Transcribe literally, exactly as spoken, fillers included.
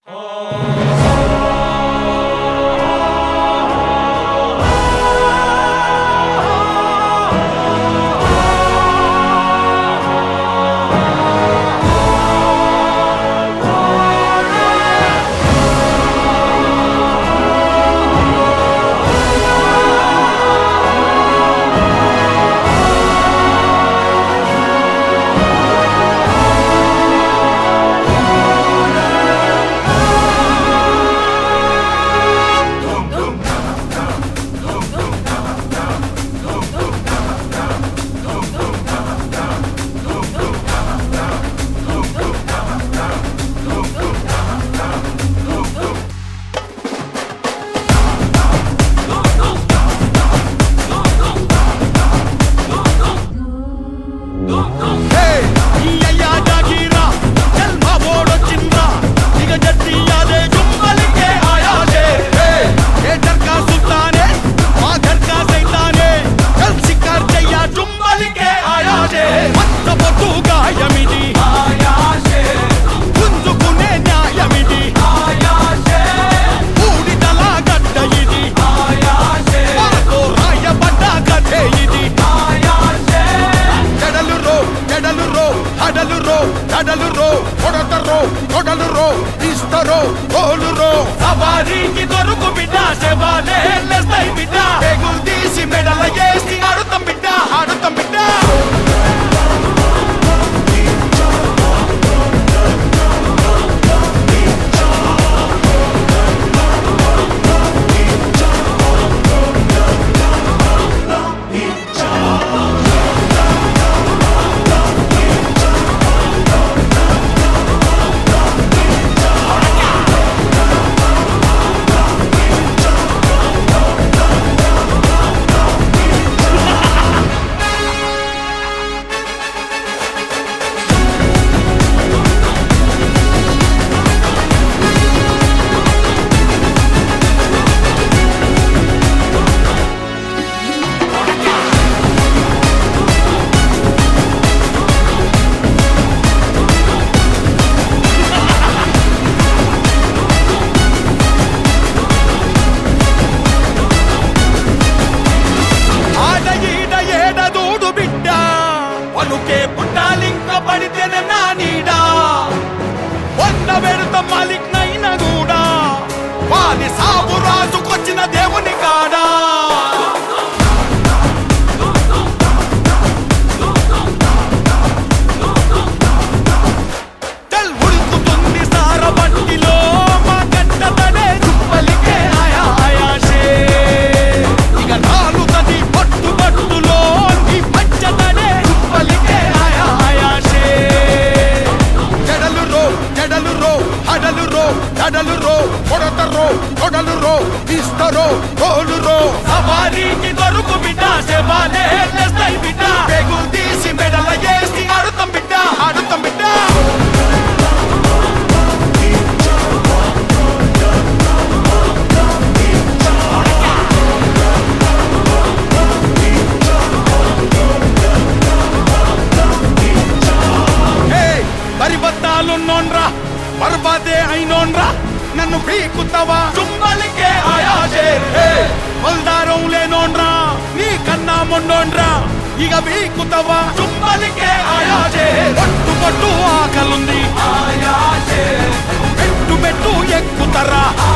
సవారీకి దొరుకు బిడ్డ శవాలే లేస్తాయి బిడ్డ పేగులు తీసి మెడల వేసి ఆడుతాం బిడ్డ ఆడుతాం బిడ్డ పలుకే పుట్టాలింక పడితేనే నా నీడా వంద వెళుత మాలిక్నైన కూడా వాని సాగు రాజుకొచ్చిన దేవుని కాడా చల్ ఉడుకుతుంది సారబట్టిలో మా గంటతనే చుప్పలికే ఆయా ఆయాషే ఇక నాలుగది పట్టు పట్టులో నీ పంచతనే హడలు రో హడలు రో కొడతరో కొడలు రో ఇస్తరో గోలు రో సవారీకి దొరుకు బిడ్డ శవాలే లేస్తాయి బిడ్డ పేగులు తీసి మెడల వేసి ఆడుతాం బిడ్డ ఆడుతాం బిడ్డ పరిబద్ధాలున్నోన్రా బర్బాదే అయినోన్రా నన్ను పీకుతావా చుమ్మలికే ఆయాజే బల్దారం లేనోన్రా నీ కన్నా మొన్నోన్రా ఇక పీకుతావా చుమ్మలికే ఆయాజే పట్టు పట్టు ఆకలుంది ఆయాజే మెట్టు మెట్టు ఎక్కుతరా